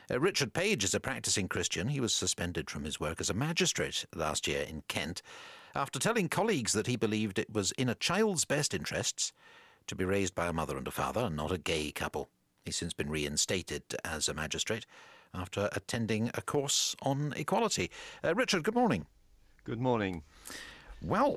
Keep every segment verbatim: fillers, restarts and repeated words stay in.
Uh, Richard Page is a practicing Christian. He was suspended from his work as a magistrate last year in Kent after telling colleagues that he believed it was in a child's best interests to be raised by a mother and a father and not a gay couple. He's since been reinstated as a magistrate after attending a course on equality. Uh, Richard, good morning. Good morning. Well,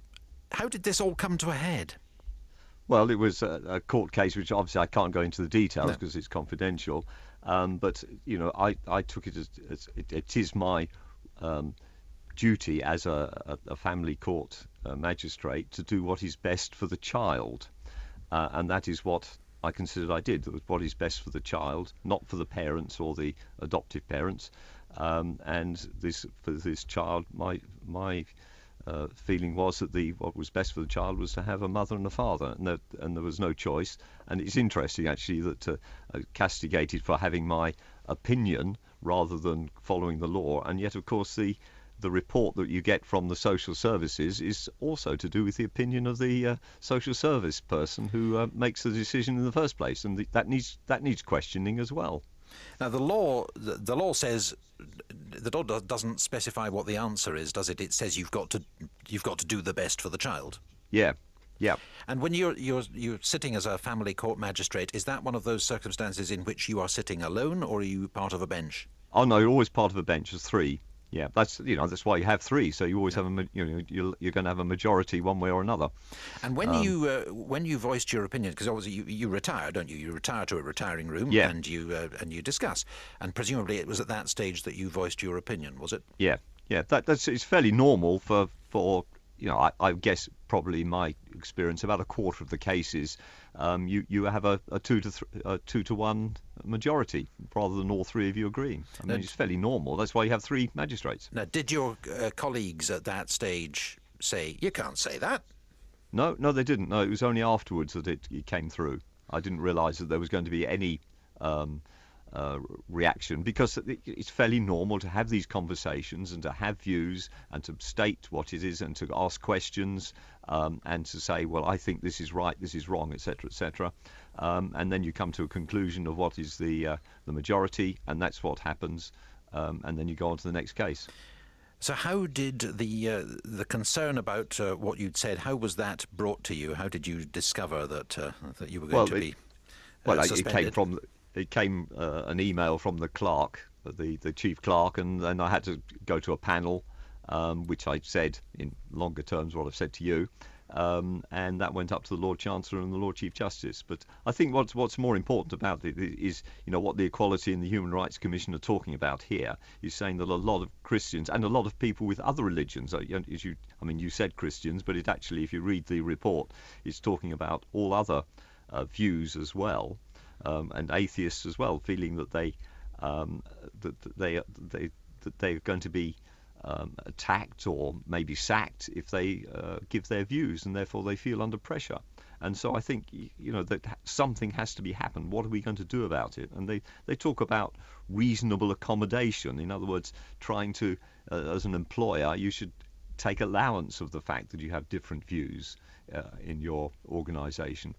how did this all come to a head? Well, it was a, a court case, which obviously I can't go into the details No. because it's confidential. Um, but, you know, I, I took it as, as it, it is my um, duty as a, a, a family court uh, magistrate to do what is best for the child. Uh, and that is what I considered I did. That was what is best for the child, not for the parents or the adoptive parents. Um, and this for this child, my my uh, feeling was that the what was best for the child was to have a mother and a father, and there, and there was no choice. And it's interesting actually that uh, I castigated for having my opinion rather than following the law, and yet of course the the report that you get from the social services is also to do with the opinion of the uh, social service person who uh, makes the decision in the first place, and the, that needs that needs questioning as well. Now, the law the, the law says the law doesn't specify what the answer is, does it? It says you've got to you've got to do the best for the child. Yeah, yeah. And when you're you're you're sitting as a family court magistrate, is that one of those circumstances in which you are sitting alone, or are you part of a bench? Oh no, you're always part of a bench of three. Yeah, that's you know that's why you have three. So you always have a you know you're, you're going to have a majority one way or another. And when Um, you uh, when you voiced your opinion, because obviously you, you retire, don't you? You retire to a retiring room, Yeah. and you uh, and you discuss. And presumably it was at that stage that you voiced your opinion, was it? Yeah, yeah. That that's it's fairly normal for for you know I, I guess probably my experience about a quarter of the cases, um, you you have a, a two to th- a two to one majority rather than all three of you agreeing. I mean, Now, it's fairly normal. That's why you have three magistrates. Now, did your uh, colleagues at that stage say, you can't say that? No, no, they didn't. No, it was only afterwards that it, it came through. I didn't realise that there was going to be any um, uh, reaction, because it, it's fairly normal to have these conversations and to have views and to state what it is and to ask questions um, and to say, well, I think this is right, this is wrong, et cetera, et cetera. Um, and then you come to a conclusion of what is the uh, the majority, and that's what happens. Um, and then you go on to the next case. So how did the uh, the concern about uh, what you'd said, how was that brought to you? How did you discover that uh, that you were going Well, to it- be uh, Well, it suspended? came from it came uh, an email from the clerk, the the chief clerk, and then I had to go to a panel, um, which I said in longer terms what I've said to you, um, and that went up to the Lord Chancellor and the Lord Chief Justice. But I think what's what's more important about it is, you know, what the Equality and the Human Rights Commission are talking about here is saying that a lot of Christians and a lot of people with other religions, uh, you- as you, I mean, you said Christians, but it actually, if you read the report, it's talking about all other uh, views as well. Um, and atheists as well, feeling that they um, that, that they they that they're going to be um, attacked or maybe sacked if they uh, give their views, and therefore they feel under pressure. And so I think you know that something has to be happened. What are we going to do about it? And they they talk about reasonable accommodation. In other words, trying to uh, as an employer, you should take allowance of the fact that you have different views uh, in your organisation.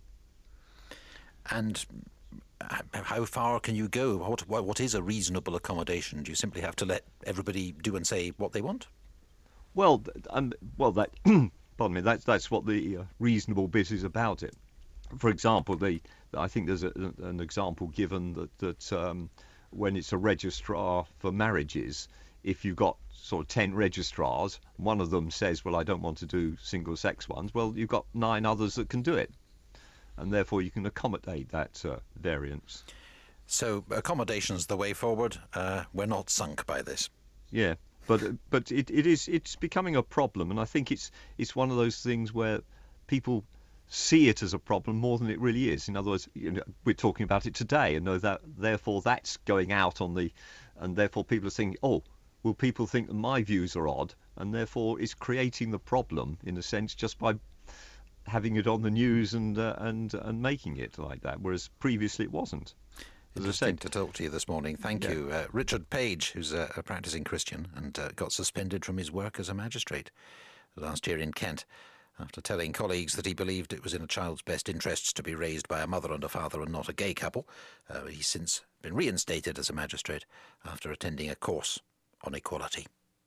And h- how far can you go? What, what what is a reasonable accommodation? Do you simply have to let everybody do and say what they want? Well, th- um, well, that pardon me. That's that's what the uh, reasonable bit is about it. For example, the I think there's a, an example given that that um, when it's a registrar for marriages, if you've got sort of ten registrars, one of them says, "Well, I don't want to do single-sex ones." Well, you've got nine others that can do it, and therefore you can accommodate that uh, variance. So accommodation's the way forward. Uh, we're not sunk by this. Yeah, but but it, it is it's becoming a problem, and I think it's it's one of those things where people see it as a problem more than it really is. In other words, you know, we're talking about it today, and know that therefore that's going out on the, and therefore people are thinking, oh, will people think that my views are odd, and therefore it's creating the problem in a sense just by having it on the news and uh, and and making it like that, whereas previously it wasn't. As I Interesting said, to talk to you this morning. Thank Yeah. you. Uh, Richard Page, who's a, a practicing Christian and uh, got suspended from his work as a magistrate last year in Kent after telling colleagues that he believed it was in a child's best interests to be raised by a mother and a father and not a gay couple. Uh, he's since been reinstated as a magistrate after attending a course on equality.